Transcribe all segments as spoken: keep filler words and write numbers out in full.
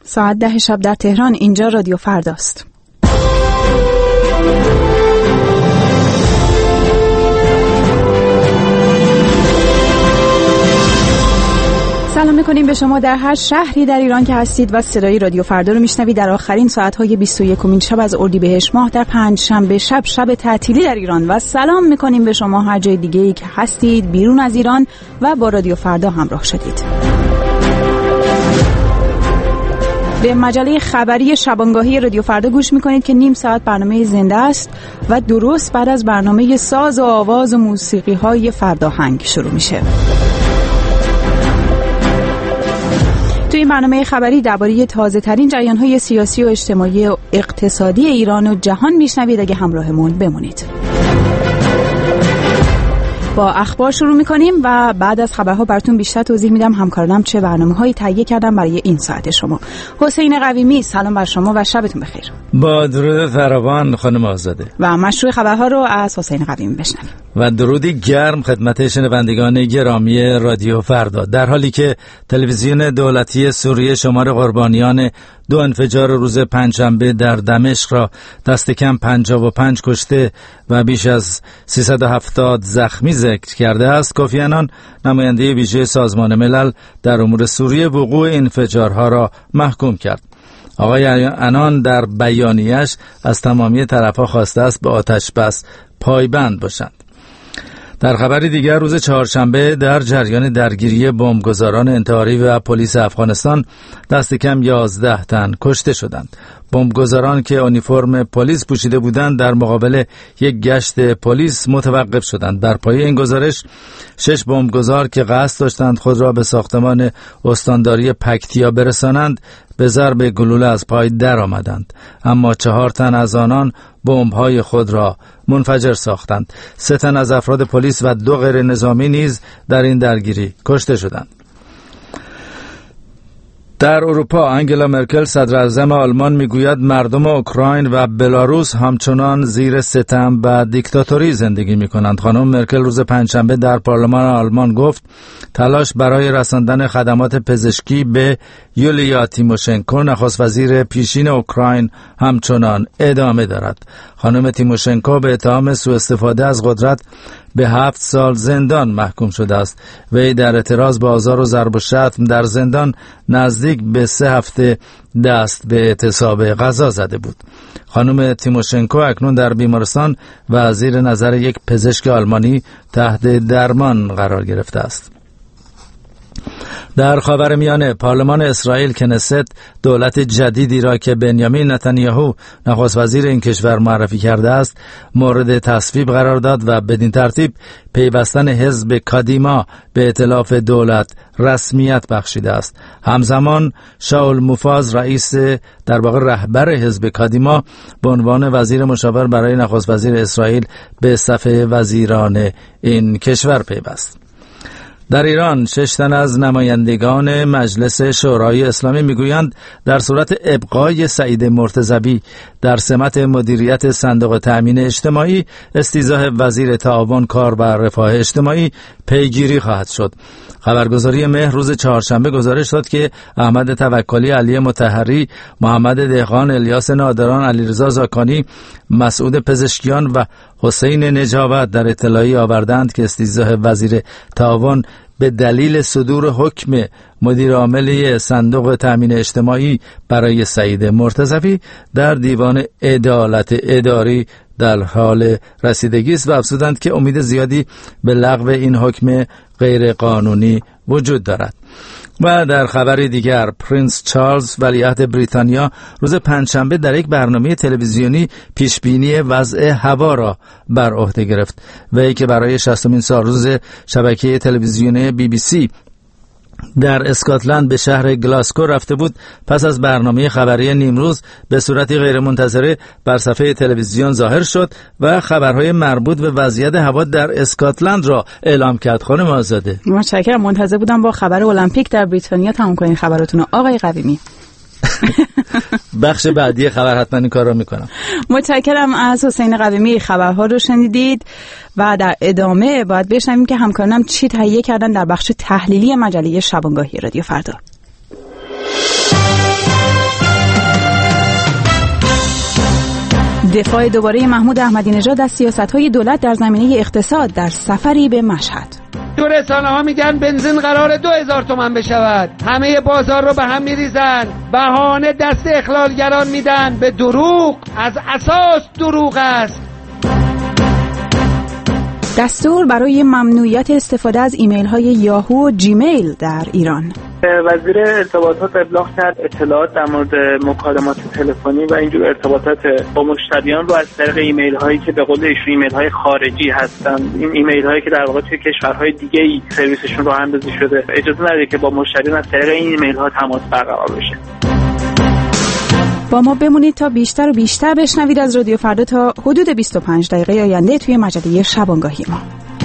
ساعت ده شب در تهران. اینجا رادیو فرداست. سلام میکنیم به شما در هر شهری در ایران که هستید و صدای رادیو فردا رو میشنوید در آخرین ساعت‌های بیست و یکمین شب از اردیبهشت ماه در پنج شنبه شب، شب تعطیلی در ایران. و سلام میکنیم به شما هر جای دیگه‌ای که هستید بیرون از ایران و با رادیو فردا همراه شدید. به مجله خبری شبانگاهی رادیو فردا گوش میکنید که نیم ساعت برنامه زنده است و درست بعد از برنامه ساز و آواز و موسیقی های فرداهنگ شروع میشه. تو این برنامه خبری درباره تازه ترین جریان های سیاسی و اجتماعی و اقتصادی ایران و جهان میشنوید. اگه همراهمون بمونید. با اخبار شروع میکنیم و بعد از خبرها براتون بیشتر توضیح میدم همکارانم چه برنامه‌هایی تهیه کردن برای این ساعت شما. حسین قویمی، سلام بر شما و شبتون بخیر. با درود فراوان خانم آزاده. و مشروع خبرها رو از حسین قویمی بشنویم. و درودی گرم خدمت شنوندگان گرامی رادیو فردا. در حالی که تلویزیون دولتی سوریه شمار قربانیان دو انفجار روز پنجشنبه در دمشق را دست کم پنجاه و پنج کشته و بیش از سیصد و هفتاد زخمی ذکر کرده است، کوفی عنان نماینده ویژه سازمان ملل در امور سوریه وقوع انفجارها را محکوم کرد. آقای عنان در بیانیه‌اش از تمامی طرف‌ها خواسته است به آتش بس پایبند باشند. در خبری دیگر روز چهارشنبه در جریان درگیری بمبگذاران انتحاری و پلیس افغانستان دست کم یازده تن کشته شدند. بمبگذاران که اونیفرم پلیس پوشیده بودند در مقابل یک گشت پلیس متوقف شدند. بر پایه این گزارش شش بمبگذار که قصد داشتند خود را به ساختمان استانداری پکتیا برسانند به ضرب گلوله از پای در آمدند، اما چهار تن از آنان بمب‌های خود را منفجر ساختند. سه تن از افراد پلیس و دو غیر نظامی نیز در این درگیری کشته شدند. در اروپا انگلا مرکل صدراعظم آلمان میگوید مردم اوکراین و بلاروس همچنان زیر ستم و دیکتاتوری زندگی میکنند. خانم مرکل روز پنجشنبه در پارلمان آلمان گفت تلاش برای رساندن خدمات پزشکی به یولیا تیموشنکو نخست وزیر پیشین اوکراین همچنان ادامه دارد. خانم تیموشنکو به اتهام سوء استفاده از قدرت به هفت سال زندان محکوم شده است. وی در اعتراض به آزار و ضرب و شتم در زندان نزدیک به سه هفته دست به اعتصاب غذا زده بود. خانم تیموشنکو اکنون در بیمارستان و زیر نظر یک پزشک آلمانی تحت درمان قرار گرفته است. در خاورمیانه پارلمان اسرائیل کنست دولت جدیدی را که بنیامین نتانیاهو نخست وزیر این کشور معرفی کرده است مورد تصویب قرار داد و بدین ترتیب پیوستن حزب کادیما به ائتلاف دولت رسمیت بخشیده است. همزمان شاول موفاز رئیس در واقع رهبر حزب کادیما به عنوان وزیر مشاور برای نخست وزیر اسرائیل به صف وزیران این کشور پیوست. در ایران شش تن از نمایندگان مجلس شورای اسلامی میگویند در صورت ابقای سعید مرتضوی در سمت مدیریت صندوق تأمین اجتماعی استیضاح وزیر تعاون کار و رفاه اجتماعی پیگیری خواهد شد. خبرگزاری مهر روز چهارشنبه گزارش داد که احمد توکلی، علی مطهری، محمد دهقان، الیاس نادران، علیرضا زاکانی، مسعود پزشکیان و حسین نجابت در اطلاعی آوردند که استیضاح وزیر تعاون به دلیل صدور حکم مدیر عامل صندوق تأمین اجتماعی برای سعید مرتضوی در دیوان عدالت اداری در حال رسیدگی است و افزودند که امید زیادی به لغو این حکم غیر قانونی وجود دارد. و در خبری دیگر پرنس چارلز ولیعهد بریتانیا روز پنجشنبه در یک برنامه تلویزیونی پیشبینی وضع هوا را بر عهده گرفت. وی که برای شصتمین سالروز شبکه تلویزیونی بی بی سی در اسکاتلند به شهر گلاسکو رفته بود، پس از برنامه خبری نیمروز به صورتی غیرمنتظره بر صفحه تلویزیون ظاهر شد و خبرهای مربوط به وضعیت هوا در اسکاتلند را اعلام کرد. خانم آزاده، متشکرم. منتظر بودم با خبر المپیک در بریتانیا تمام کنین خبراتونو. آقای قویمی، بخش بعدی خبر حتما این کار را میکنم. متشکرم از حسین قویمی. خبرها رو شنیدید و در ادامه باید بشنویم که همکارانم چی تهیه کردن در بخش تحلیلی مجله شبانگاهی رادیو فردا. دفاع دوباره محمود احمدی نژاد از سیاست‌های دولت در زمینه اقتصاد در سفری به مشهد. تو رسانه ها میگن بنزین قرار دو هزار تومان بشود، همه بازار رو به هم میریزن، بهانه دست اخلالگران میدن به دروغ، از اساس دروغ است. دستور برای ممنوعیت استفاده از ایمیل های یاهو و جیمیل در ایران. وزیر ارتباطات ابلاغ کرد اطلاعات در مورد مکالمات تلفنی و اینجور ارتباطات با مشتریان رو از طریق ایمیل هایی که به قول ایشون ایمیل های خارجی هستن، این ایمیل هایی که در واقع توی کشورهای دیگه ای سرویسشون راه اندازی شده، اجازه نداره که با مشتریان از طریق این ایمیل ها تماس برقرار بشه. با ما بمونید تا بیشتر و بیشتر بشنوید از رادیو فردا تا حدود بیست و پنج دقیقه آینده توی مجله شبانگاهی ما.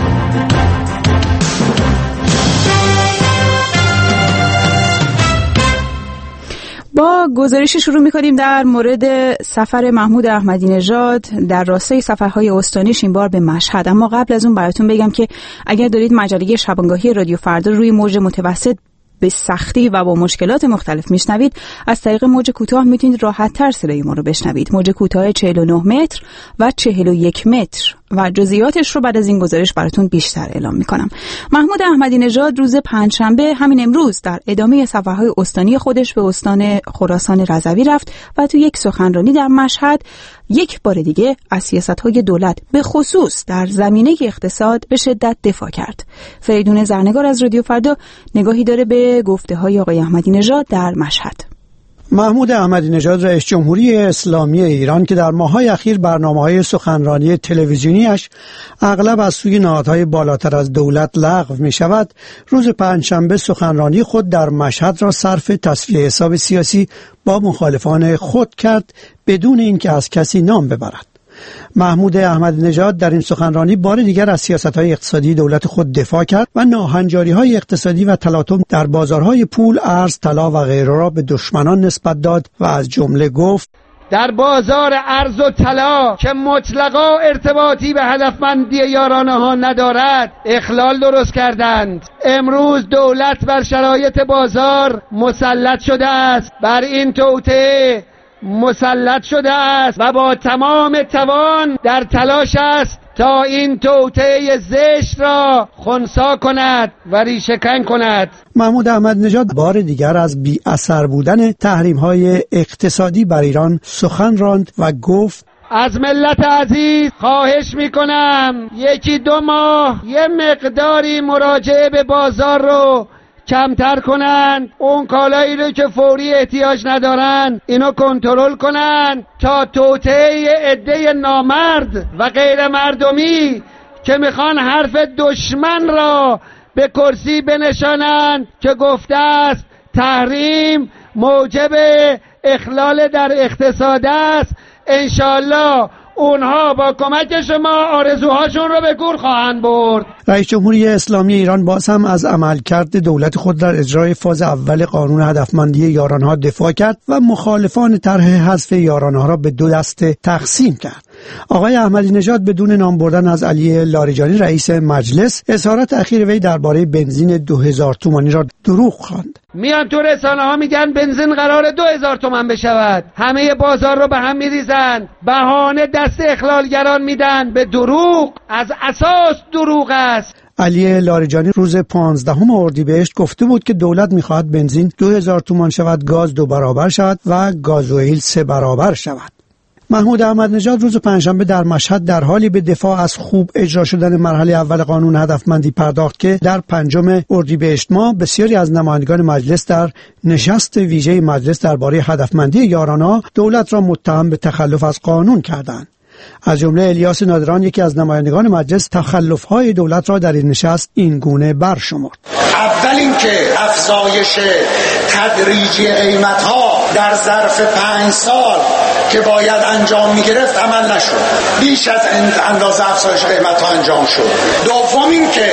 با گزارشی شروع می‌کنیم در مورد سفر محمود احمدی نژاد در راستای سفرهای استانیش این بار به مشهد. اما قبل از اون براتون بگم که اگر دارید مجله شبانگاهی رادیو فردا روی موج متوسط به سختی و با مشکلات مختلف میشنوید، از طریق موج کوتاه میتونید راحت‌تر صدای ما رو بشنوید. موج کوتاه چهل و نه متر و چهل و یک متر و جزئیاتش رو بعد از این گزارش براتون بیشتر اعلام میکنم. محمود احمدی نژاد روز پنجشنبه همین امروز در ادامه سفرهای استانی خودش به استان خراسان رضوی رفت و تو یک سخنرانی در مشهد یک بار دیگه از سیاست‌های دولت به خصوص در زمینه اقتصاد به شدت دفاع کرد. فریدون زرنگار از رادیو فردا نگاهی داره به گفته‌های آقای احمدی نژاد در مشهد. محمود احمدی نژاد رئیس جمهوری اسلامی ایران که در ماه‌های اخیر برنامه‌های سخنرانی تلویزیونیش اغلب از سوی نهادهای بالاتر از دولت لغو می‌شود، روز پنجشنبه سخنرانی خود در مشهد را صرف تصفیه حساب سیاسی با مخالفان خود کرد بدون اینکه از کسی نام ببرد. محمود احمدی نژاد در این سخنرانی بار دیگر از سیاست‌های اقتصادی دولت خود دفاع کرد و ناهنجاری‌های اقتصادی و تلاطم در بازارهای پول، ارز، طلا و غیره را به دشمنان نسبت داد و از جمله گفت: در بازار ارز و طلا که مطلقا ارتباطی به هدفمندی یارانه ها ندارد اخلال درست کردند. امروز دولت بر شرایط بازار مسلط شده است، بر این توطئه مسلط شده است و با تمام توان در تلاش است تا این توطئه زشت را خنثی کند و ریشه‌کن کند. محمود احمدی نژاد بار دیگر از بی اثر بودن تحریم‌های اقتصادی بر ایران سخن راند و گفت: از ملت عزیز خواهش میکنم یکی دو ماه یه مقداری مراجعه به بازار رو کمتر کنن، اون کالایی رو که فوری احتیاج ندارن اینو کنترل کنن تا توطئه عده نامرد و غیر مردمی که میخوان حرف دشمن را به کرسی بنشانن که گفته است تحریم موجب اخلال در اقتصاد است، انشالله اونها با کمک شما آرزوهاشون رو به گور خواهند برد. رئیس جمهوری اسلامی ایران باز هم از عملکرد دولت خود در اجرای فاز اول قانون هدفمندی یارانه‌ها دفاع کرد و مخالفان طرح حذف یارانه‌ها را به دو دسته تقسیم کرد. آقای احمدی نژاد بدون نام بردن از علی لاریجانی رئیس مجلس اظهارات اخیر وی درباره بنزین دو هزار تومانی را دروغ خواند. میان تو رسانه ها میگن بنزین قرار دو هزار تومان بشود، همه بازار رو به هم میریزن، بهانه دست اخلالگران میدن به دروغ، از اساس دروغ است. علی لاریجانی روز پانزدهم اردیبهشت گفته بود که دولت میخواهد بنزین دو هزار تومان شود، گاز دو برابر شود و گازوئیل سه برابر شود. محمود احمدی نژاد روز پنجشنبه در مشهد در حالی به دفاع از خوب اجرا شدن مرحله اول قانون هدفمندی پرداخت که در پنجم اردیبهشت ماه بسیاری از نمایندگان مجلس در نشست ویژه مجلس درباره هدفمندی یارانه‌ها دولت را متهم به تخلف از قانون کردند. از جمله الیاس نادران یکی از نمایندگان مجلس تخلف‌های دولت را در این نشست این گونه برشمرد: اول اینکه افزایش تدریجی قیمت‌ها در ظرف پنج سال که باید انجام می‌گرفت عمل نشد، بیش از اندازه افزایش قیمت‌ها انجام شد. دوم اینکه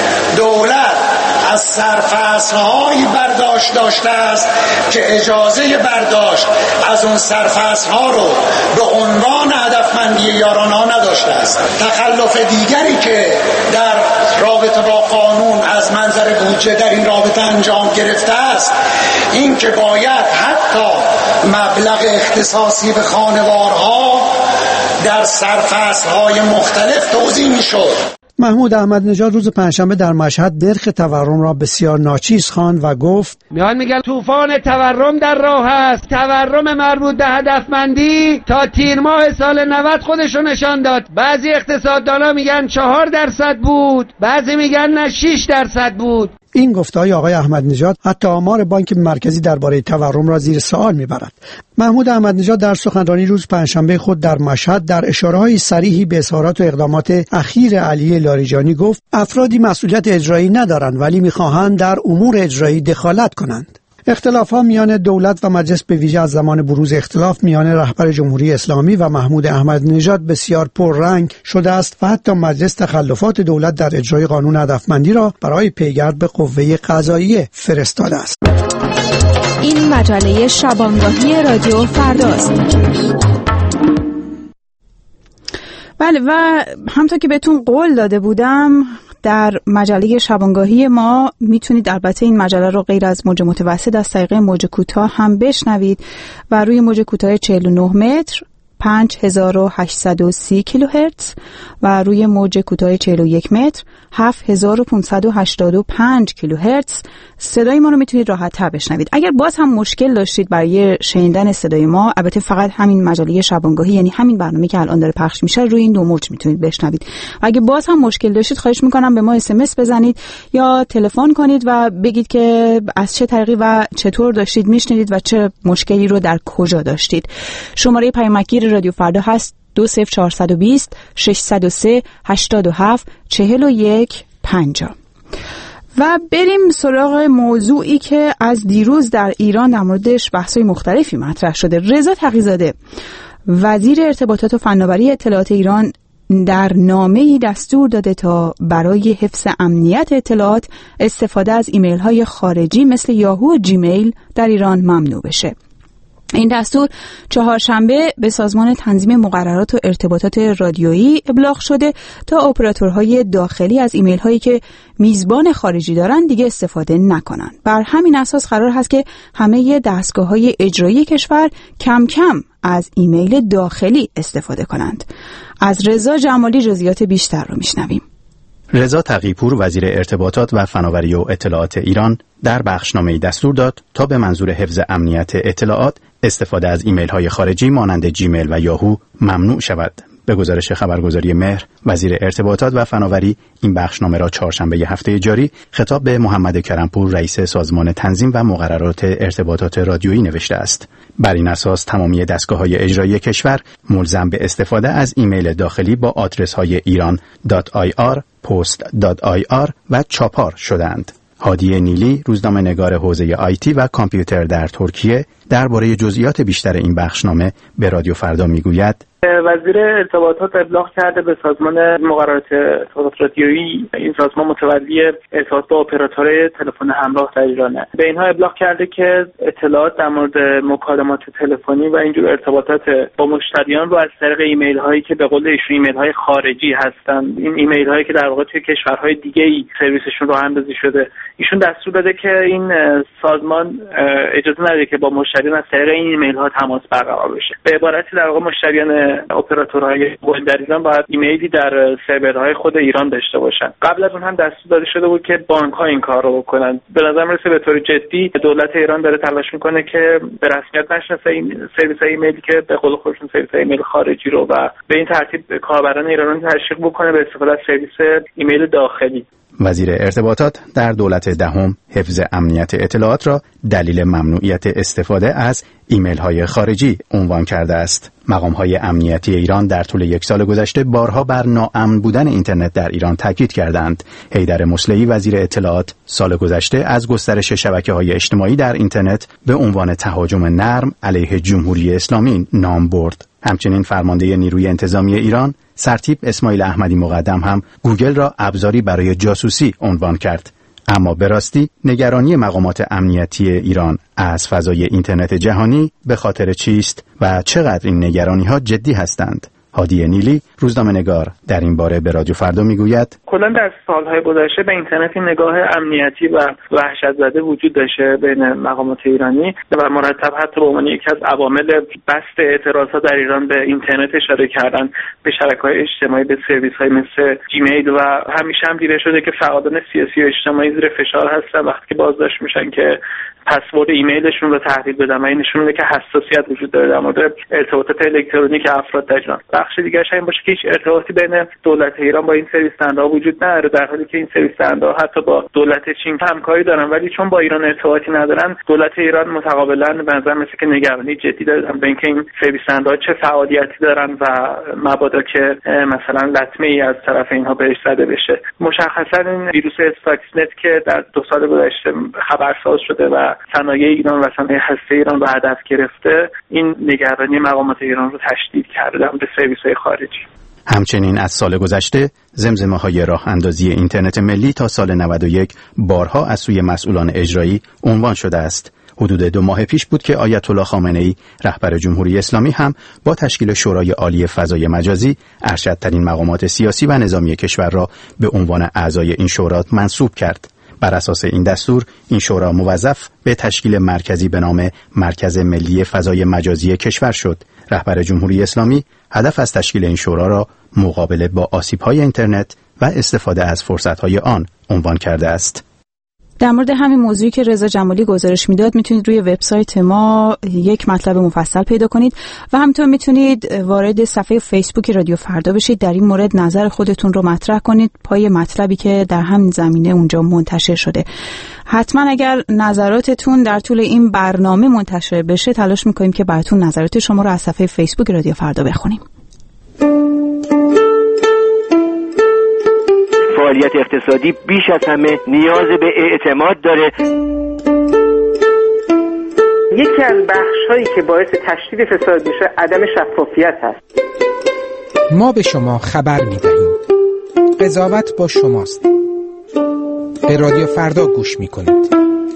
دولت از سرفصل‌هایی برداشت داشته است که اجازه برداشت از اون سرفصل‌ها رو به عنوان هدفمندی یارانه‌ها نداشته است. تخلف دیگری که در رابطه با قانون از منظر بودجه در این رابطه انجام گرفته است این که باید حتی مبلغ اختصاصی به خانوارها در سرفصل‌های مختلف توضیح می‌شد. محمود احمدی نژاد روز پنجشنبه در مشهد نرخ تورم را بسیار ناچیز خواند و گفت میان میگن طوفان تورم در راه است. تورم مربوط به هدفمندی تا تیر ماه سال نود خودشو نشان داد. بعضی اقتصاددانا میگن چهار درصد بود، بعضی میگن نه شش درصد بود. این گفته‌های آقای احمدی نژاد حتی آمار بانک مرکزی درباره تورم را زیر سوال می‌برد. محمود احمدی نژاد در سخنرانی روز پنجشنبه خود در مشهد در اشاره‌های صریحی به اظهارات و اقدامات اخیر علی لاریجانی گفت افرادی مسئولیت اجرایی ندارند ولی می‌خواهند در امور اجرایی دخالت کنند. اختلاف‌ها میان دولت و مجلس به ویژه از زمان بروز اختلاف میان رهبر جمهوری اسلامی و محمود احمدی نژاد بسیار پررنگ شده است و حتی مجلس تخلفات دولت در اجرای قانون هدفمندی را برای پیگرد به قوه قضاییه فرستاده است. این مجله شبانگاهی رادیو فرداست. بله و همونطور که بهتون قول داده بودم در مجله شبانگاهی ما میتونید البته این مجله رو غیر از موج متوسط از طریق موج کوتاه هم بشنوید و روی موج کوتاه چهل و نه متر پنج هزار و هشتصد و سی کیلوهرتز و روی موج کوتاه چهل و یک متر هفت هزار و پانصد و هشتاد و پنج کیلوهرتز صدای ما رو میتونید راحت تر بشنوید. اگر باز هم مشکل داشتید برای شنیدن صدای ما، البته فقط همین مجله شبانگاهی یعنی همین برنامه که الان داره پخش میشه روی این دو موج میتونید بشنوید. و اگه باز هم مشکل داشتید خواهش میکنم به ما اس ام اس بزنید یا تلفن کنید و بگید که از چه طریقی و چطور داشتید میشنیدید و چه مشکلی رو در کجا داشتید. شماره پیامگیر رادیو فردا هست دو صفر چهارصد و بیست ششصد و سه هشتاد و هفت چهل و یک پنجاه. و بریم سراغ موضوعی که از دیروز در ایران در موردش بحث‌های مختلفی مطرح شده. رضا تقی‌زاده وزیر ارتباطات و فناوری اطلاعات ایران در نامه‌ای دستور داده تا برای حفظ امنیت اطلاعات استفاده از ایمیل‌های خارجی مثل یاهو و جیمیل در ایران ممنوع بشه. این دستور چهارشنبه به سازمان تنظیم مقررات و ارتباطات رادیویی ابلاغ شده تا اپراتورهای داخلی از ایمیل هایی که میزبان خارجی دارن دیگه استفاده نکنن. بر همین اساس قرار هست که همه دستگاه های اجرایی کشور کم کم از ایمیل داخلی استفاده کنند. از رضا جمالی جزئیات بیشتر رو میشنویم. رضا تقی‌پور وزیر ارتباطات و فناوری و اطلاعات ایران در بخشنامه‌ای دستور داد تا به منظور حفظ امنیت اطلاعات استفاده از ایمیل‌های خارجی مانند جیمیل و یاهو ممنوع شود. به گزارش خبرگزاری مهر، وزیر ارتباطات و فناوری این بخشنامه را چهارشنبه هفته جاری خطاب به محمد کرم‌پور رئیس سازمان تنظیم و مقررات ارتباطات رادیویی نوشته است. بر این اساس تمامی دستگاه‌های اجرایی کشور ملزم به استفاده از ایمیل داخلی با آدرس‌های ایران دات آی آر، پست دات آی آر و چاپار شدند. هادی نیلی، روزنامه‌نگار حوزه آیتی و کامپیوتر در ترکیه، درباره جزئیات بیشتر این بخشنامه به رادیو فردا میگوید: وزیر ارتباطات ابلاغ کرده به سازمان مقررات ارتباطات رادیویی. این سازمان متولی ارتباط با اپراتورهای تلفن همراه در ایرانه. به اینها ابلاغ کرده که اطلاعات در مورد مکالمات تلفنی و اینجور ارتباطات با مشتریان رو از طریق ایمیل هایی که به قول ایشون ایمیل های خارجی هستند، این ایمیل هایی که در واقع توی کشورهای دیگه‌ای سرویسشون راه اندازی شده، ایشون دستور داده که این سازمان اجازه نده که با مشتریان از طریق این ایمیل ها تماس برقرار بشه. به عبارتی در واقع مشتریان اپراتورهای موبایل در ایران باید ایمیلی در سرورهای خود ایران داشته باشن. قبل از اون هم دستور داده شده بود که بانک‌ها این کار رو بکنن. به نظر میرسه به طور جدی دولت ایران داره تلاش میکنه که به رسمیت نشناسه این سرویس ایمیلی که به قول خودشون سرویس ایمیل خارجی رو و به این ترتیب کاربران ایرانی تشویق بکنه به استفاده از سرویس ایمیل داخلی. وزیر ارتباطات در دولت دهم حفظ امنیت اطلاعات را دلیل ممنوعیت استفاده از ایمیل‌های خارجی عنوان کرده است. مقام‌های امنیتی ایران در طول یک سال گذشته بارها بر ناامن بودن اینترنت در ایران تاکید کردند. حیدر مصلحی وزیر اطلاعات سال گذشته از گسترش شبکه‌های اجتماعی در اینترنت به عنوان تهاجم نرم علیه جمهوری اسلامی نام برد. همچنین فرمانده نیروی انتظامی ایران سرتیپ اسماعیل احمدی مقدم هم گوگل را ابزاری برای جاسوسی عنوان کرد. اما به راستی نگرانی مقامات امنیتی ایران از فضای اینترنت جهانی به خاطر چیست و چقدر این نگرانی‌ها جدی هستند؟ هادی نیلی روزنامه‌نگار در این باره به رادیو فردا میگوید کلاً در سالهای گذشته به اینترنت نگاه امنیتی و وحشت‌زده وجود داشته بین مقامات ایرانی و مرتب حتی به عنوان یکی از عوامل بست اعتراضات در ایران به اینترنت اشاره کردن به شبکه‌های اجتماعی، به سرویس‌های مثل جیمیل و همیشه هم دیده شده که فعالان سیاسی و اجتماعی زیر فشار هستن وقتی که بازداشت میشن که پسورد ایمیلشون رو تحویل بدن و این نشون میده که حساسیت وجود داره در مورد ارتباطات الکترونیک افراد در ایران. بخش دیگه‌اش این باشه که هیچ ارتباطی بین دولت ایران با این سرویس دهنده‌ها وجود نداره، در حالی که این سرویس دهنده‌ها حتی با دولت چین همکاری دارن، ولی چون با ایران ارتباطی ندارن دولت ایران متقابلا به نظر مثل که نگرانی جدی دارن به اینکه این سرویس دهنده‌ها چه فعالیتی دارن و مبادا که مثلا لطمه‌ای از طرف اینها بهش زده بشه. مشخصا این ویروس استاکسنت که در دو سال گذشته خبرساز شده و صنایع ایران و صنایع هسته ایران رو هدف گرفته، این نگرانی مقامات ایران رو تشدید کرده در مورد سرویس‌های خارجی. همچنین از سال گذشته زمزمه‌های راه اندازی اینترنت ملی تا سال نود و یک بارها از سوی مسئولان اجرایی عنوان شده است. حدود دو ماه پیش بود که آیت الله خامنه‌ای رهبر جمهوری اسلامی هم با تشکیل شورای عالی فضای مجازی ارشدترین مقامات سیاسی و نظامی کشور را به عنوان اعضای این شورا منصوب کرد. بر اساس این دستور این شورا موظف به تشکیل مرکزی به نام مرکز ملی فضای مجازی کشور شد. رهبر جمهوری اسلامی هدف از تشکیل این شورا را مقابله با آسیب‌های اینترنت و استفاده از فرصت‌های آن عنوان کرده است. در مورد همین موضوعی که رضا جمالی گزارش میداد میتونید روی وبسایت ما یک مطلب مفصل پیدا کنید و همینطور میتونید وارد صفحه فیسبوک رادیو فردا بشید، در این مورد نظر خودتون رو مطرح کنید پای مطلبی که در همین زمینه اونجا منتشر شده. حتما اگر نظراتتون در طول این برنامه منتشر بشه تلاش میکنیم که براتون نظرات شما رو از صفحه فیسبوک رادیو فردا بخونیم. فعالیت اقتصادی بیش از همه نیاز به اعتماد داره. یکی از بخش‌هایی که باعث تشدید فساد میشه عدم شفافیت هست. ما به شما خبر میدهیم. قضاوت با شماست. به رادیو فردا گوش میکنید.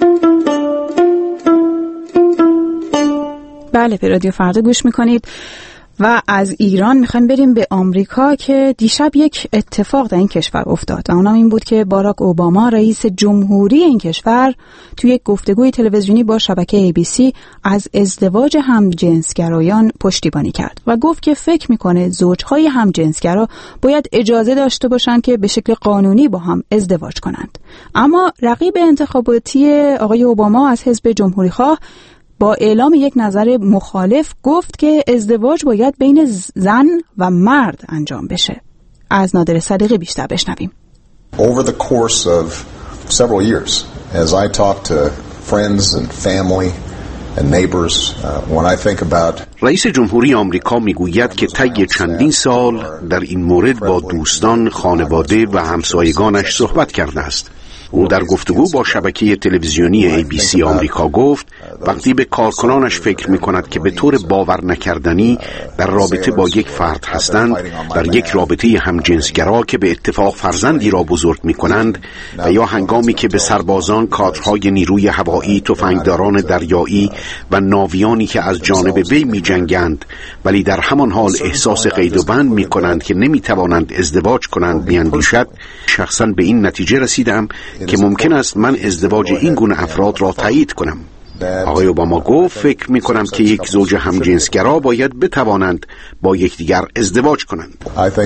بله، به رادیو فردا گوش میکنید. و از ایران میخوایم بریم به آمریکا که دیشب یک اتفاق در این کشور افتاد و اونم این بود که باراک اوباما رئیس جمهوری این کشور توی یک گفتگوی تلویزیونی با شبکه ای بی سی از ازدواج همجنسگرایان پشتیبانی کرد و گفت که فکر میکنه زوجهای همجنسگرا باید اجازه داشته باشن که به شکل قانونی با هم ازدواج کنند. اما رقیب انتخاباتی آقای اوباما از حزب جمهوریخواه با اعلام یک نظر مخالف گفت که ازدواج باید بین زن و مرد انجام بشه. از نادر صدیقی بیشتر بشنویم. Over the course of several years, as I talk to friends and family and neighbors, uh, when I think about رئیس جمهوری آمریکا میگوید که طی چندین سال در این مورد با دوستان، خانواده و همسایگانش صحبت کرده است. او در گفتگو با شبکه تلویزیونی ای بی سی آمریکا گفت وقتی به کارکنانش فکر می کند که به طور باور نکردنی در رابطه با یک فرد هستند، در یک رابطه همجنسگرا که به اتفاق فرزندی را بزرگ می کنند و یا هنگامی که به سربازان، کادرهای نیروی هوایی، تفنگداران دریایی و ناویانی که از جانب وی می جنگند ولی در همان حال احساس قید و بند می کنند که نمی توانند ازدواج کنند می اندیشد، شخصا به این نتیجه رسیدم که ممکن است من ازدواج این گونه افراد را تایید کنم. آقای اوباما گفت فکر می کنم که یک زوج همجنسگرا باید بتوانند با یکدیگر ازدواج کنند.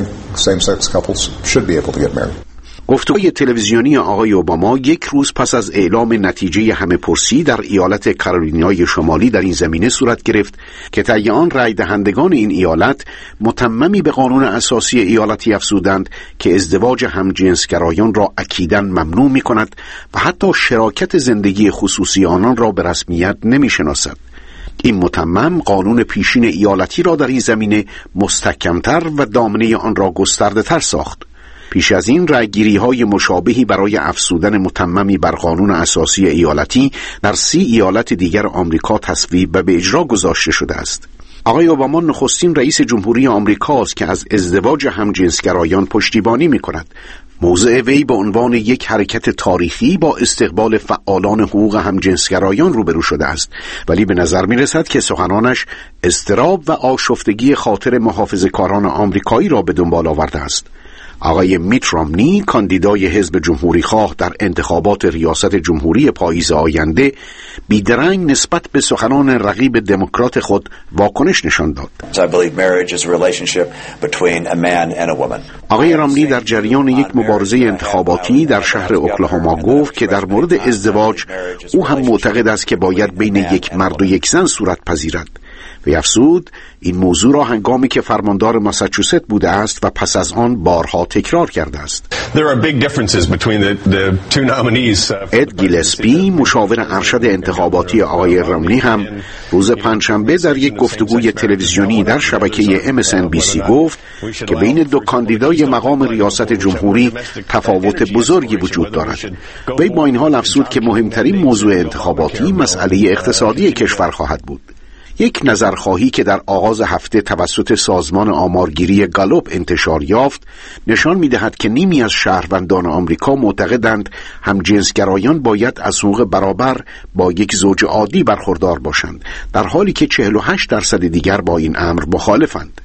گفتگوی تلویزیونی آقای اوباما یک روز پس از اعلام نتیجه همه پرسی در ایالت کارولینای شمالی در این زمینه صورت گرفت که طی آن رای دهندگان این ایالت متممی به قانون اساسی ایالتی افزودند که ازدواج همجنسگرایان را اکیداً ممنوع می کند و حتی شراکت زندگی خصوصی آنان را به رسمیت نمی شناسد. این متمم قانون پیشین ایالتی را در این زمینه مستحکمتر و دامنه آن را گسترده تر ساخت. پیش از این رأی‌گیری‌های مشابهی برای افزودن متممی بر قانون اساسی ایالتی در سی ایالت دیگر آمریکا تصویب و به اجرا گذاشته شده است. آقای اوباما نخستین رئیس جمهوری آمریکا است که از ازدواج همجنسگرایان پشتیبانی می‌کند موضع وی به عنوان یک حرکت تاریخی با استقبال فعالان حقوق همجنسگرایان روبرو شده است، ولی به نظر می رسد که سخنانش اضطراب و آشفتگی خاطر محافظه‌کاران آمریکایی را به دنبال آورده است. آقای میت رامنی، کاندیدای حزب جمهوری خواه در انتخابات ریاست جمهوری پاییز آینده، بیدرنگ نسبت به سخنان رقیب دموکرات خود واکنش نشان داد. آقای رامنی در جریان یک مبارزه انتخاباتی در شهر اوکلاهوما گفت که در مورد ازدواج او هم معتقد است که باید بین یک مرد و یک زن صورت پذیرد. و افزود این موضوع را هنگامی که فرماندار ماساچوست بوده است و پس از آن بارها تکرار کرده است. اد گیلسپی، مشاور ارشد انتخاباتی آقای رامنی، هم روز پنجشنبه در یک گفتگوی تلویزیونی در شبکه ام اس ان بی سی گفت که بین دو کاندیدای مقام ریاست جمهوری تفاوت بزرگی وجود دارد. وی با این حال افزود که مهمترین موضوع انتخاباتی مسئله اقتصادی کشور خواهد بود. یک نظرخواهی که در آغاز هفته توسط سازمان آمارگیری گالوپ انتشار یافت نشان می‌دهد که نیمی از شهروندان آمریکا معتقدند همجنسگرایان باید از حقوق برابر با یک زوج عادی برخوردار باشند، در حالی که چهل و هشت درصد دیگر با این امر مخالفند.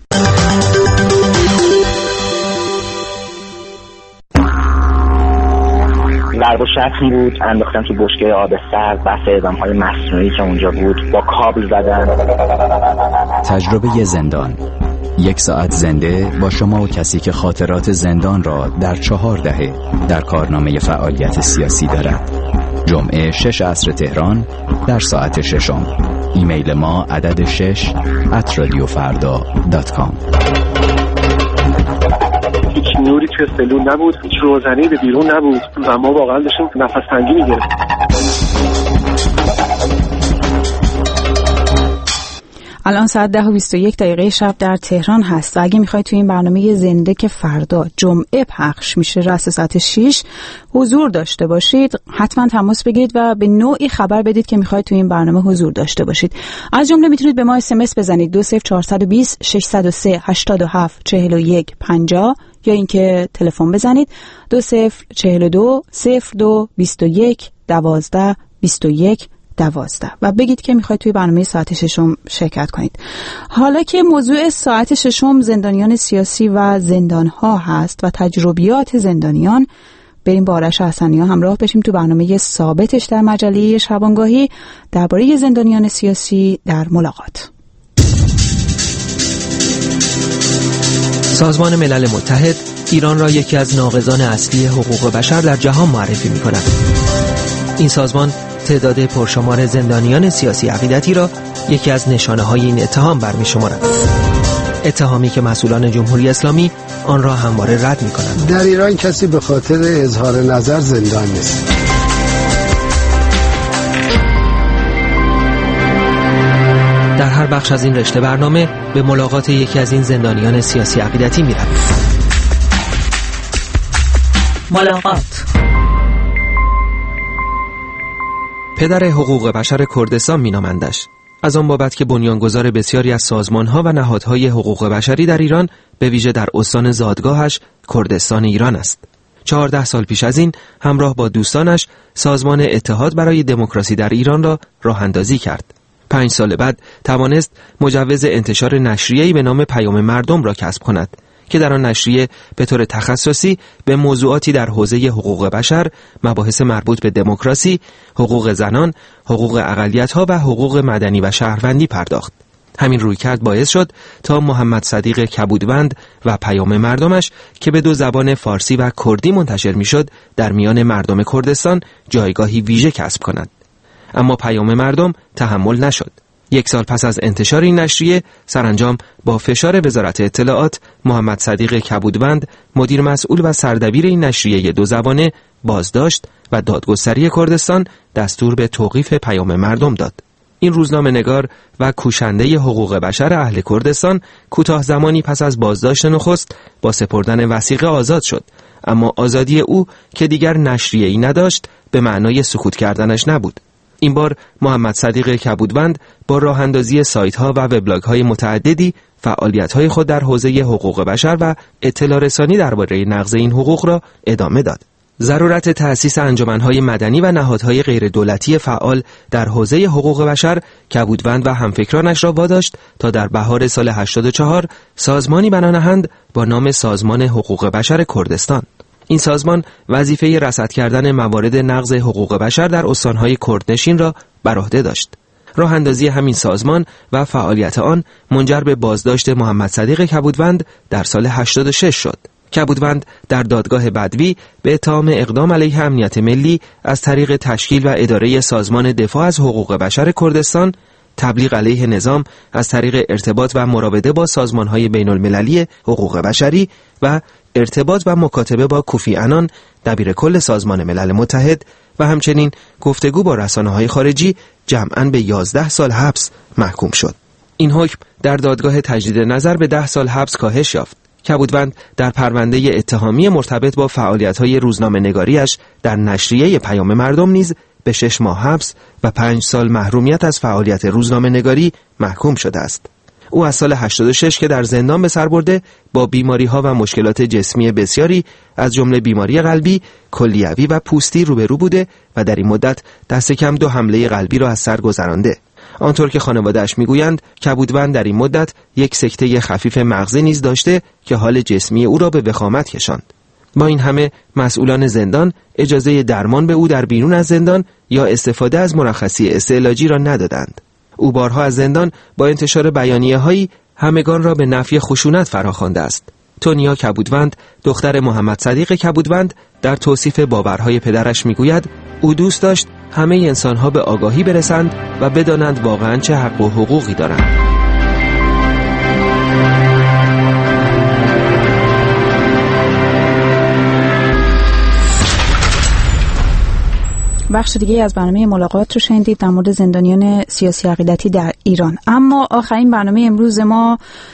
ضرب و شتمی بود، انداختن تو بشکه آب سرد، بحث اعدام‌های مصنوعی که اونجا بود، با کابل زدن. تجربه زندان، یک ساعت زنده با شما و کسی که خاطرات زندان را در چهار دهه در کارنامه فعالیت سیاسی دارد. جمعه شش عصر تهران در ساعت ششم. ایمیل ما عدد شش ات رادیو فردا دات کام. هیچ نوری توی سلول نبود، هیچ روزنه‌ای به بیرون نبود و ما واقعا داشتیم نفس تنگی می‌گرفتیم. الان ساعت ده و بیست و یک دقیقه شب در تهران هست و اگه میخواید توی این برنامه زنده که فردا جمعه پخش میشه رأس ساعت شش حضور داشته باشید، حتما تماس بگیرید و به نوعی خبر بدید که میخواید توی این برنامه حضور داشته باشید. از جمله میتونید به ما اس ام اس بزنید دو صفر چهار دو صفر شش صفر سه هشت هفت چهل و یک پنجاه یا اینکه تلفن بزنید دو صفر چهل دو صفر دو بیست و یک دوازده بیست و یک دوازده و بگید که میخواید توی برنامه ساعت ششم شرکت کنید. حالا که موضوع ساعت ششم زندانیان سیاسی و زندانها هست و تجربیات زندانیان، بریم با آرش حسنی ها همراه بشیم تو برنامه ثابتش در مجله شبانگاهی درباره زندانیان سیاسی در ملاقات. سازمان ملل متحد ایران را یکی از ناقضان اصلی حقوق بشر در جهان معرفی می‌کند. این سازمان تعداد پرشمار زندانیان سیاسی عقیدتی را یکی از نشانه‌های این اتهام برمی‌شمارد. اتهامی که مسئولان جمهوری اسلامی آن را همواره رد می‌کنند. در ایران کسی به خاطر اظهار نظر زندان نیست. در هر بخش از این رشته برنامه به ملاقات یکی از این زندانیان سیاسی عقیدتی می‌رویم. ملاقات. پدر حقوق بشر کردستان مینامندش، از آن بابت که بنیانگذار بسیاری از سازمان‌ها و نهادهای حقوق بشری در ایران، به ویژه در استان زادگاهش کردستان ایران است. چهارده سال پیش از این همراه با دوستانش سازمان اتحاد برای دموکراسی در ایران را راه اندازی کرد. پنج سال بعد توانست مجوز انتشار نشریه‌ای به نام پیام مردم را کسب کند که در آن نشریه به طور تخصصی به موضوعاتی در حوزه حقوق بشر، مباحث مربوط به دموکراسی، حقوق زنان، حقوق اقلیت‌ها و حقوق مدنی و شهروندی پرداخت. همین رویکرد باعث شد تا محمد صدیق کبودوند و پیام مردمش که به دو زبان فارسی و کردی منتشر می‌شد، در میان مردم کردستان جایگاهی ویژه کسب کند. اما پیام مردم تحمل نشد. یک سال پس از انتشار این نشریه، سرانجام با فشار وزارت اطلاعات، محمد صدیق کبودوند، مدیر مسئول و سردبیر این نشریه دو زبانه، بازداشت و دادگستری کردستان دستور به توقیف پیام مردم داد. این روزنامه نگار و کوشنده حقوق بشر اهل کردستان کوتاه زمانی پس از بازداشت نخست با سپردن وثیقه آزاد شد، اما آزادی او که دیگر نشریه‌ای نداشت به معنای سکوت کردنش نبود. این بار محمد صدیق کبودوند با راه اندازی سایت ها و وبلاگ های متعددی فعالیت‌های خود در حوزه حقوق بشر و اطلاع رسانی درباره نقض این حقوق را ادامه داد. ضرورت تأسیس انجمن‌های مدنی و نهادهای غیردولتی فعال در حوزه حقوق بشر کبودوند و همفکرانش را واداشت تا در بهار سال هشتاد و چهار سازمانی بنا نهند با نام سازمان حقوق بشر کردستان. این سازمان وظیفه رصد کردن موارد نقض حقوق بشر در استان‌های کردنشین را بر عهده داشت. راه اندازی همین سازمان و فعالیت آن منجر به بازداشت محمد صدیق کبودوند در سال هشتاد و شش شد. کبودوند در دادگاه بدوی به اتهام اقدام علیه امنیت ملی از طریق تشکیل و اداره سازمان دفاع از حقوق بشر کردستان، تبلیغ علیه نظام از طریق ارتباط و مراوده با سازمان‌های بین‌المللی حقوق بشری و ارتباط و مکاتبه با کوفی عنان دبیر کل سازمان ملل متحد و همچنین گفتگو با رسانه‌های خارجی جمعاً به یازده سال حبس محکوم شد. این حکم در دادگاه تجدید نظر به ده سال حبس کاهش یافت. کبودوند در پرونده اتهامی مرتبط با فعالیت‌های روزنامه‌نگاری‌اش در نشریه پیام مردم نیز به شش ماه حبس و پنج سال محرومیت از فعالیت روزنامه‌نگاری محکوم شده است. او از سال هشتاد و شش که در زندان به سر برده با بیماری‌ها و مشکلات جسمی بسیاری از جمله بیماری قلبی، کلیوی و پوستی روبرو بوده و در این مدت دست کم دو حمله قلبی را از سر گذرانده. آنطور که خانواده‌اش میگویند کبودوند در این مدت یک سکته خفیف مغزی نیز داشته که حال جسمی او را به وخامت کشاند. با این همه مسئولان زندان اجازه درمان به او در بیرون از زندان یا استفاده از مرخصی استعلاجی را ندادند. او بارها از زندان با انتشار بیانیه‌هایی همگان را به نفی خشونت فراخوانده است. تونیا کبودوند، دختر محمد صدیق کبودوند، در توصیف باورهای پدرش میگوید او دوست داشت همه انسان‌ها به آگاهی برسند و بدانند واقعاً چه حق و حقوقی دارند. بخش دیگه از برنامه ملاقات رو شنیدید در مورد زندانیان سیاسی عقیدتی در ایران. اما آخرین برنامه امروز ما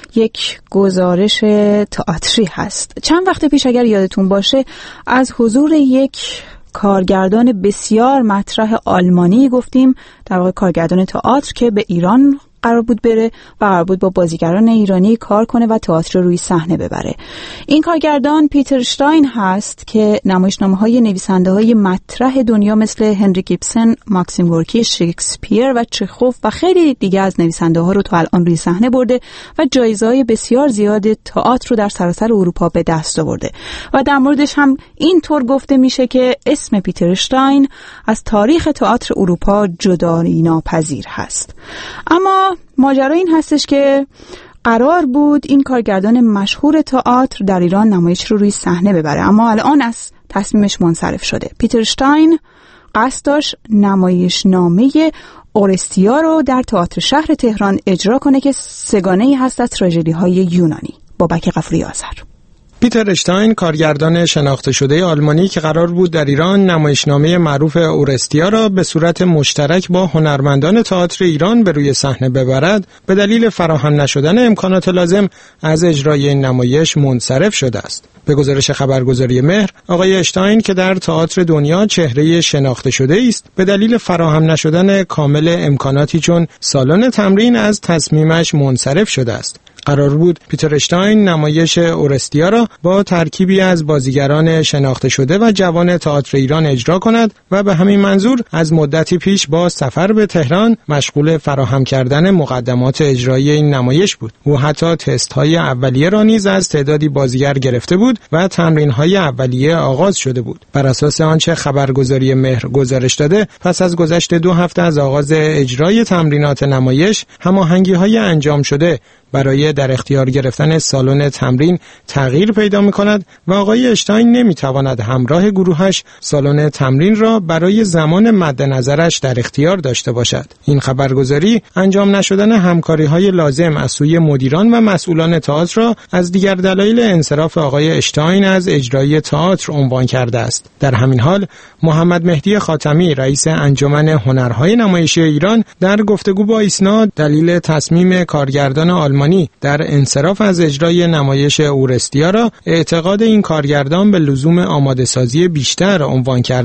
یک گزارش تئاتری هست. چند وقت پیش اگر یادتون باشه از حضور یک کارگردان بسیار مطرح آلمانی گفتیم، در واقع کارگردان تئاتر که به ایران قرار بود بره و قرار بود با بازیگران ایرانی کار کنه و تئاتر روی صحنه ببره. این کارگردان پیتر اشتاین هست که نمایشنامه‌های نویسنده‌های مطرح دنیا مثل هنری گیبسن، ماکسیم گورکی، شکسپیر و چخوف و خیلی دیگه از نویسنده‌ها رو تا الان روی صحنه برده و جایزه‌های بسیار زیاد تئاتر رو در سراسر اروپا به دست آورده و در موردش هم اینطور گفته میشه که اسم پیتر اشتاین از تاریخ تئاتر اروپا جدایی ناپذیر هست. اما ماجرا این هستش که قرار بود این کارگردان مشهور تئاتر در ایران نمایش رو روی صحنه ببره، اما الان از تصمیمش منصرف شده. پیتر اشتاین قصد داشت نمایشنامه اورستیا رو در تئاتر شهر تهران اجرا کنه که سگانه‌ای هست از تراژدی‌های یونانی. بابک غفوری آذر. پیتر اشتاین کارگردان شناخته شده آلمانی که قرار بود در ایران نمایشنامه معروف اورستیا را به صورت مشترک با هنرمندان تئاتر ایران به روی صحنه ببرد، به دلیل فراهم نشدن امکانات لازم از اجرای این نمایش منصرف شده است. به گزارش خبرگزاری مهر، آقای اشتاین که در تئاتر دنیا چهره شناخته شده است، به دلیل فراهم نشدن کامل امکاناتی چون سالن تمرین از تصمیمش منصرف شده است. قرار بود پیتر اشتاین نمایش اورستیا را با ترکیبی از بازیگران شناخته شده و جوان تئاتر ایران اجرا کند و به همین منظور از مدتی پیش با سفر به تهران مشغول فراهم کردن مقدمات اجرایی این نمایش بود. او حتی تست‌های اولیه را نیز از تعدادی بازیگر گرفته بود و تمرین‌های اولیه آغاز شده بود. بر اساس آنچه خبرگزاری مهر گزارش داده، پس از گذشت دو هفته از آغاز اجرای تمرینات نمایش، هماهنگی‌های انجام شده برای در اختیار گرفتن سالن تمرین تغییر پیدا می‌کند و آقای اشتاین نمی‌تواند همراه گروهش سالن تمرین را برای زمان مد نظرش در اختیار داشته باشد. این خبرگزاری انجام نشدن همکاری‌های لازم از سوی مدیران و مسئولان تئاتر را از دیگر دلایل انصراف آقای اشتاین از اجرای تئاتر عنوان کرده است. در همین حال محمد مهدی خاتمی رئیس انجمن هنرهای نمایشی ایران در گفتگو با ایسنا دلیل تصمیم کارگردان آلمانی در انصراف از اجرای نمایش اورستیا را اعتقاد این کارگردان به لزوم آماده سازی بیشتر عنوان کرده است.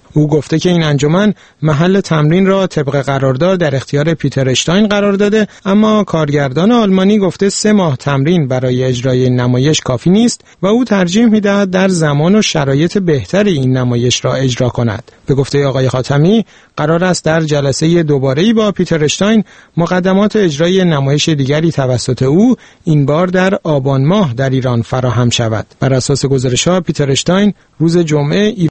او گفته که این انجمن محل تمرین را طبق قرارداد در اختیار پیتر اشتاین قرار داده، اما کارگردان آلمانی گفته سه ماه تمرین برای اجرای نمایش کافی نیست و او ترجیح می‌دهد در زمان و شرایط بهتری این نمایش را اجرا کند. به گفته آقای خاتمی قرار است در جلسه دوباره‌ای با پیتر اشتاین مقدمات اجرای نمایش دیگری توسط او این بار در آبان ماه در ایران فراهم شود. بر اساس گزارش‌ها پیتر اشتاین روز جمعه